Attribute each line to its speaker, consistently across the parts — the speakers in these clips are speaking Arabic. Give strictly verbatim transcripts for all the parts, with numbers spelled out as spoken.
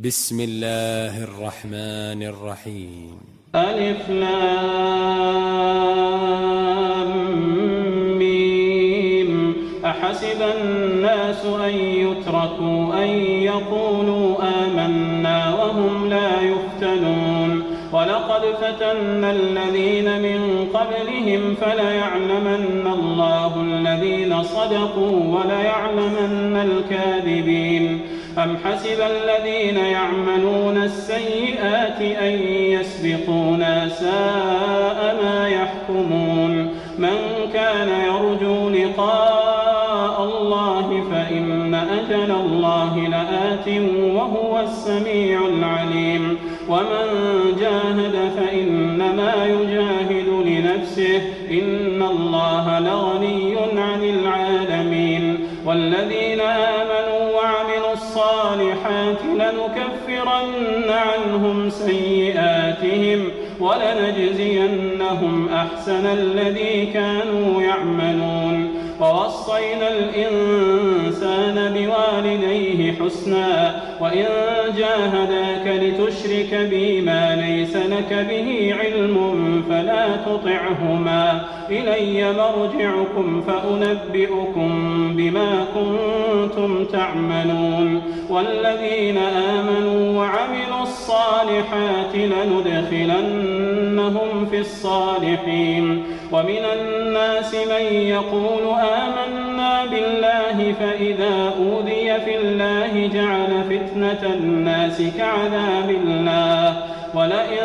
Speaker 1: بسم الله الرحمن الرحيم.
Speaker 2: ألف لام ميم. أحسب الناس أن يتركوا أن يقولوا آمنا وهم لا يفتنون ولقد فتنا الذين من قبلهم فليعلمن الله الذين صدقوا وليعلمن الكاذبين. أم حسب الذين يعملون السيئات أن يسبقونا ساء ما يحكمون. من كان يرجو لقاء الله فإن أجل الله لآت وهو السميع العليم. ومن جاهد فإنما يجاهد لنفسه إن الله لغني عن العالمين. والذين آمنوا وعملوا الصالحات لنكفرن عنهم سيئاتهم ولنجزينهم أحسن الذي كانوا يعملون. ووصينا الإنسان بوالديه حسنا وإن جاهداك لتشرك بي ما ليس لك به علم فلا تطعهما إلي مرجعكم فأنبئكم بما كنتم تعملون. والذين آمنوا وعملوا الصالحات لندخلنهم في الصالحين. ومن الناس من يقول آمنا بالله فإذا أوذي في الله جعل فتنة الناس كعذاب الله ولئن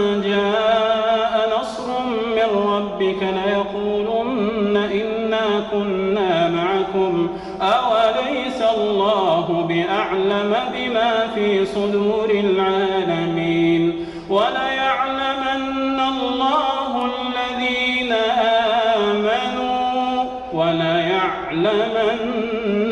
Speaker 2: جاء نصر من ربك ليقولن إنا كنا معكم أوليس الله بأعلم بما في صدور العالمين. وليعلمن الله الذين آمنوا وليعلمن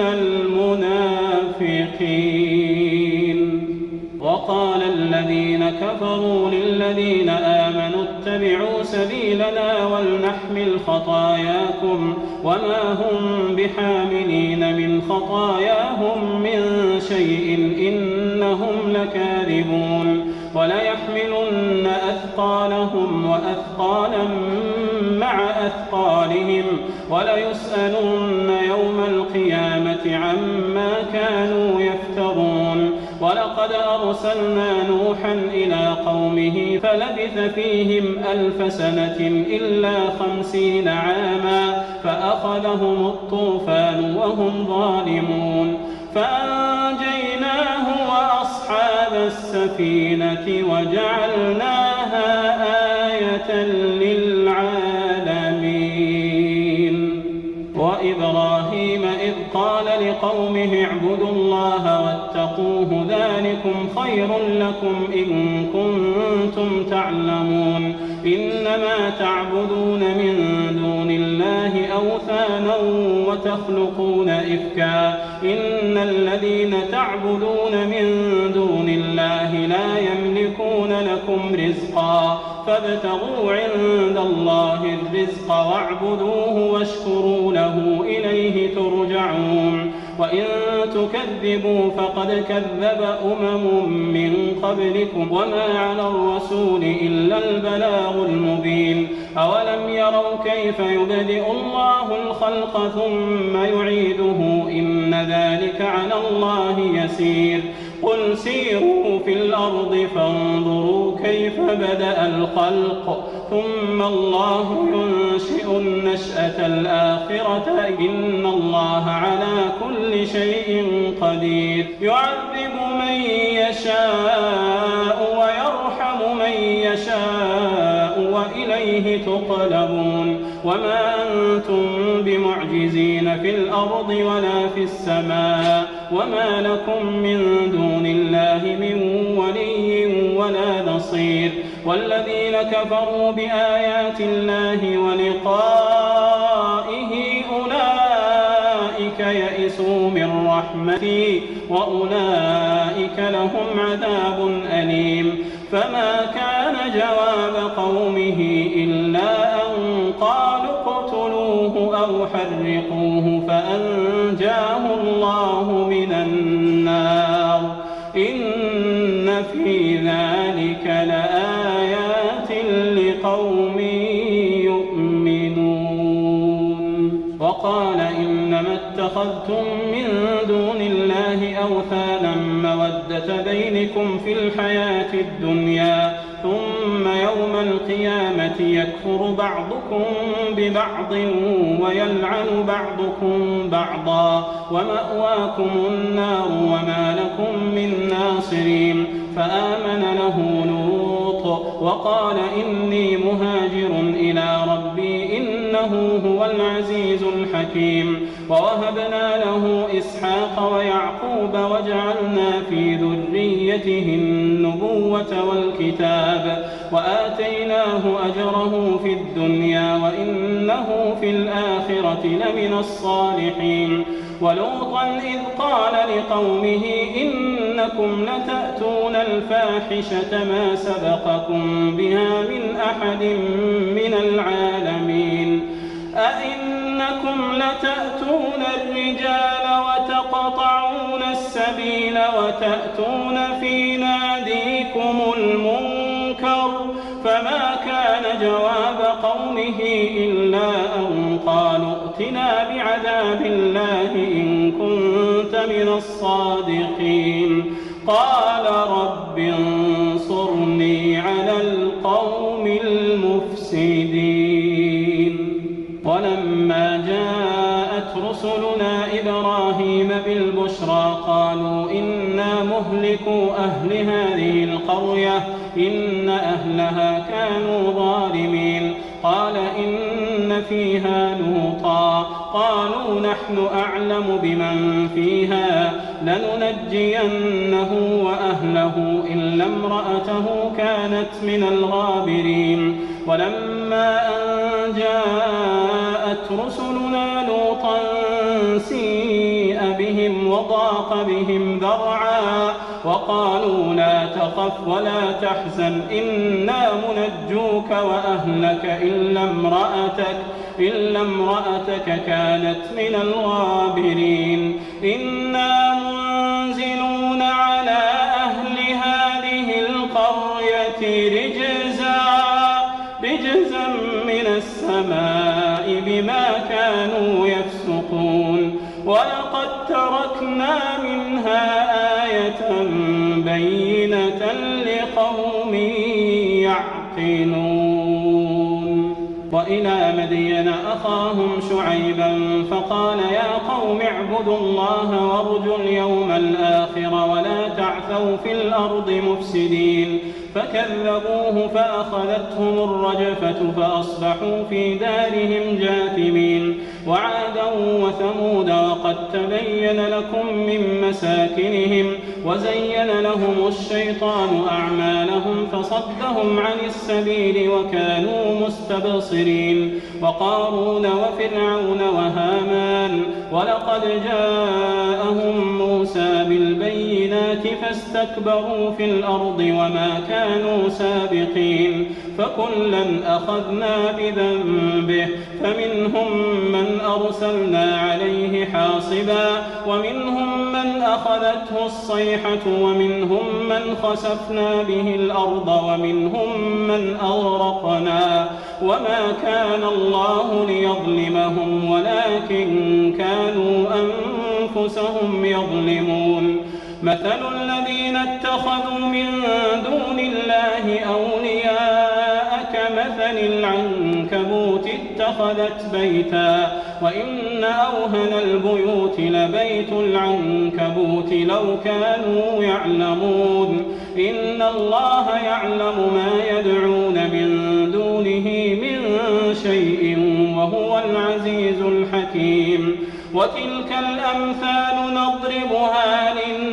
Speaker 2: المنافقين. وقال الذين كفروا للذين آمنوا اتبعوا سبيلنا ولنحمل خطاياكم وما هم بحاملين من خطاياهم من شيء إنهم لكاذبون. وليحملن أثقالهم وأثقالا مع أثقالهم وليسألن يوم القيامة عما كانوا يفترون. ولقد أرسلنا نوحا إلى قومه فلبث فيهم ألف سنة إلا خمسين عاما فأخذهم الطوفان وهم ظالمون فأنجيناه وأصحاب السفينة وجعلناها آية للعالمين. وإبراهيم إذ قال لقومه اعبدوا الله واتقوه ذلكم خير لكم إن كنتم تعلمون. إنما تعبدون من دون الله أوثانا وتخلقون إفكا إن الذين تعبدون من دون الله لا يملكون لكم رزقا فابتغوا عند الله الرزق واعبدوه واشكروا له إليه ترجعون. وإن تكذبوا فقد كذب أمم من قبلكم وما على الرسول إلا البلاغ المبين. أولم يروا كيف يبدئ الله الخلق ثم يعيده إن ذلك على الله يسير. قل سيروا في الأرض فانظروا كيف بدأ الخلق ثم الله ينشئ النشأة الآخرة إن الله على كل شيء قدير. يعذب من يشاء ويرحم من يشاء وإليه تقلبون. وما أنتم بمعجزين في الأرض ولا في السماء وما لكم من دون الله من ولي ولا نصير. والذين كفروا بآيات الله ولقائه أولئك يئسوا من رحمتي وأولئك لهم عذاب أليم. فما كان جواب قومه إلا أن قالوا اقتلوه أو حرقوه فأنجاه الله من النار. إن في ذلك لآيات لقوم يؤمنون. وقال إنما اتخذتم من دون الله أوثانا مودة بينكم في الحياة الدنيا ثم يوم القيامة يكفر بعضكم ببعض ويلعن بعضكم بعضا ومأواكم النار وما لكم من ناصرين. فآمن له لوط وقال إني مهاجر إلى ربي إنه هو العزيز الحكيم. ووهبنا له إسحاق ويعقوب وجعلنا في ذريته النبوة والكتاب وآتيناه أجره في الدنيا وإنه في الآخرة لمن الصالحين. ولوطا إذ قال لقومه إنكم لتأتون الفاحشة ما سبقكم بها من أحد من العالمين. أئنكم لتأتون الرجال وتقطعون السبيل وتأتون في ناديكم المنكر. فما كان جواب قومه إلا أن قالوا ائتنا بعذاب الله إن كنت من الصادقين. قال رب انصرني على القوم المفسدين. ولما جاءت رسلنا إبراهيم بالبشرى قالوا إنا مهلكو أهل هذه القرية إن أهلها كانوا ظالمين. قال إن فيها لوطا قالوا نحن أعلم بمن فيها لننجينه وأهله إلا امرأته كانت من الغابرين. ولما أن جاءت رسلنا لوطا سيء بهم وضاق بهم ذرعا وقالوا لا تخف ولا تحزن إنا منجوك وأهلك إلا امرأتك إلا امرأتك كانت من الغابرين. إنا منزلون على أهل هذه القرية رجزا رجزا من السماء بما كانوا يفسقون. ولقد تركنا منها آية بينة لقوم يعقلون. وإلى مدين أخاهم شعيبا فقال يا قوم اعبدوا الله وارجوا اليوم الآخر ولا تعثوا في الأرض مفسدين. فكذبوه فأخذتهم الرجفة فأصبحوا في دارهم جاثمين. وعادا وثمود وقد تبين لكم من مساكنهم وزين لهم الشيطان أعمالهم فصدهم عن السبيل وكانوا مستبصرين. وقارون وفرعون وهامان ولقد جاءهم موسى بالبينات فاستكبروا في الأرض وما كانوا سابقين. فكلا أخذنا بذنبه فمنهم من أرسلنا عليه حاصبا ومنهم من أخذته الصيحة ومنهم من خسفنا به الأرض ومنهم من أغرقنا. وما كان الله ليظلمهم ولكن كانوا أنفسهم يظلمون. مثل الذين اتخذوا من دون الله أولياء كمثل العنكبوت اتخذت بيتا وإن أوهن البيوت لبيت العنكبوت لو كانوا يعلمون. إن الله يعلم ما يدعون من دونه من شيء وهو العزيز الحكيم. وتلك الأمثال نضربها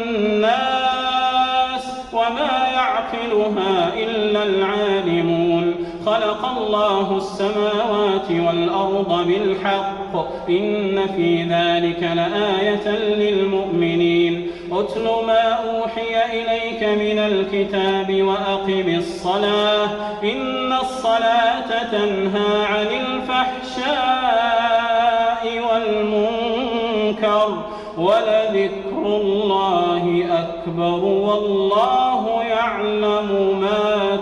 Speaker 2: للناس وما يعقلها إلا العالمون. خلق الله السماوات والأرض بالحق إن في ذلك لآية للمؤمنين. أتل ما أوحي إليك من الكتاب وأقم الصلاة إن الصلاة تنهى عن الفحشاء والمنكر ولذكر الله أكبر والله يعلم يعلم ما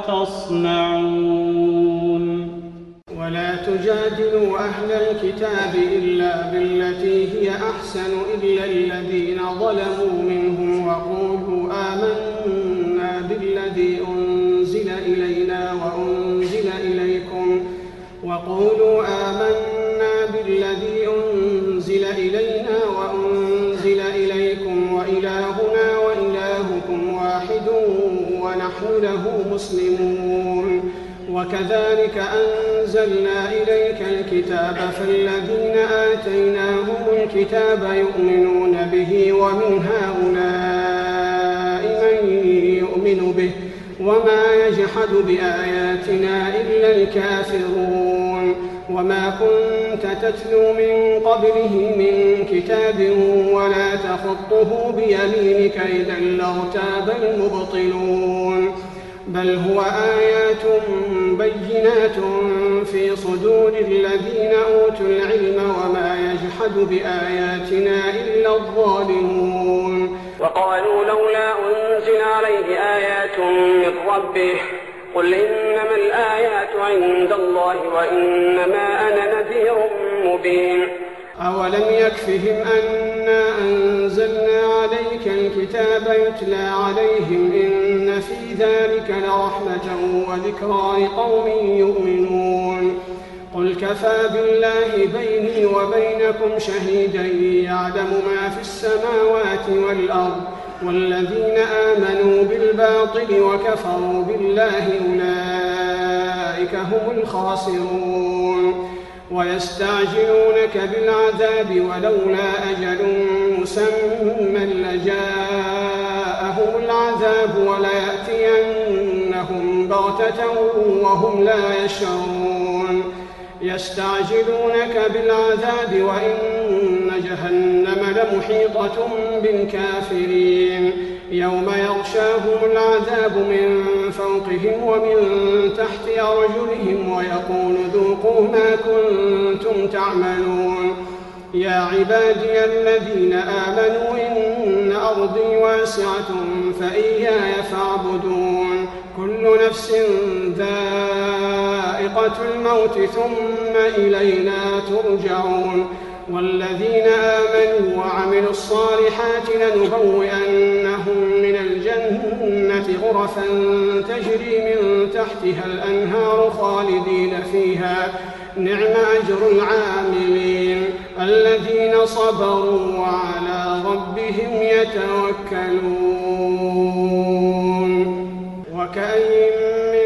Speaker 2: تصنعون.
Speaker 3: ولا تجادلوا أهل الكتاب إلا بالتي هي أحسن إلا الذين ظلموا منهم وقولوا آمنا بالذي أنزل إلينا وأنزل إليكم وقولوا آمنا بالذي أنزل إلينا وأنزل إليكم وإلهنا وإلهكم واحد ونحن له مسلمون. وكذلك أنزلنا إليك الكتاب فالذين آتيناهم الكتاب يؤمنون به ومن هؤلاء من يؤمن به وما يجحد بآياتنا إلا الكافرون. وما كنت تتلو من قبله من كتاب ولا تخطه بيمينك إذا لارتاب المبطلون. بل هو آيات بينات في صدور الذين أوتوا العلم وما يجحد بآياتنا إلا الظالمون.
Speaker 4: وقالوا لولا أنزل عليه آيات من ربه قل إنما الآيات عند الله وإنما أنا نذير مبين.
Speaker 3: أولم يكفهم أنا أنزلنا عليك الكتاب يتلى عليهم إن في ذلك لرحمة وذكرى لقوم يؤمنون. قل كفى بالله بيني وبينكم شهيدا يعلم ما في السماوات والأرض والذين آمنوا بالباطل وكفروا بالله أولئك هم الخاسرون. ويستعجلونك بالعذاب ولولا أجل مسمى لجاءهم العذاب وليأتينهم بغتة وهم لا يشعرون. يستعجلونك بالعذاب وإن جهنم لمحيطة بالكافرين يوم يغشاهم العذاب من فوقهم ومن تحت أرجلهم ويقول ذوقوا ما كنتم تعملون. يا عبادي الذين آمنوا إن أرضي واسعة فإياي فاعبدون. كل نفس ذائقة الموت ثم إلينا ترجعون. والذين آمنوا وعملوا الصالحات لنبوئنهم من الجنة غرفا تجري من تحتها الأنهار خالدين فيها نعم أجر العاملين الذين صبروا وعلى ربهم يتوكلون. وكأين من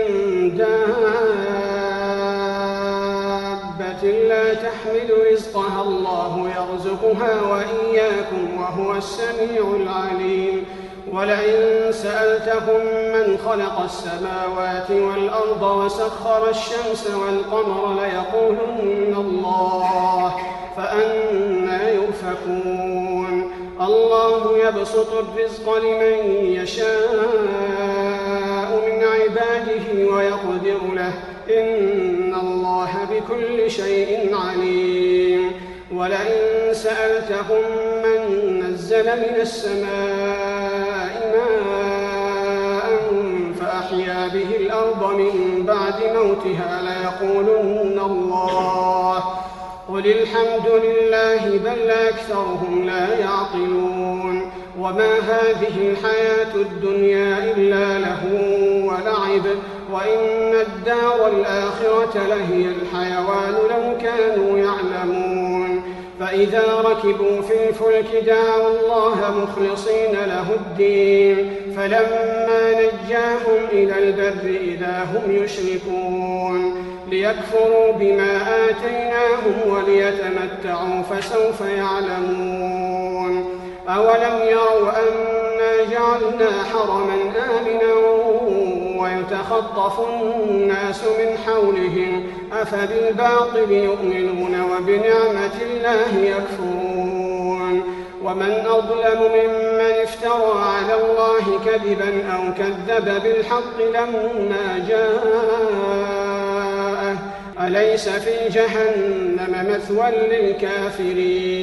Speaker 3: دابة لا تحمل رزقها الله يرزقها وإياكم وهو السميع العليم. ولئن سألتهم من خلق السماوات والأرض وسخر الشمس والقمر ليقولن الله فأنى يؤفكون. الله يبسط الرزق لمن يشاء من عباده ويقدر له إن الله بكل شيء عليم. ولئن سألتهم من نزل من السماء ماء فأحيا به الأرض من بعد موتها ليقولن الله قل الحمد لله بل أكثرهم لا يعقلون. وما هذه الحياة الدنيا إلا لهو ولعب وإن الدار الآخرة لهي الحيوان لو كانوا يعلمون. فإذا ركبوا في الفلك دعوا الله مخلصين له الدين فلما نجاهم إلى البر إذا هم يشركون ليكفروا بما آتيناهم وليتمتعوا فسوف يعلمون. أولم يروا أنا جعلنا حرما آمنا ويتخطف الناس من حولهم أفبالباطل يؤمنون وبنعمة الله يكفرون. ومن أظلم ممن افترى على الله كذبا أو كذب بالحق لما جاءه أليس في جهنم مثوى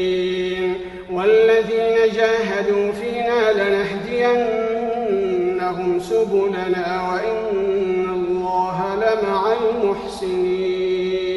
Speaker 3: للكافرين. والذين جاهدوا فينا لنهدينهم سبلنا وإن الله لمع المحسنين.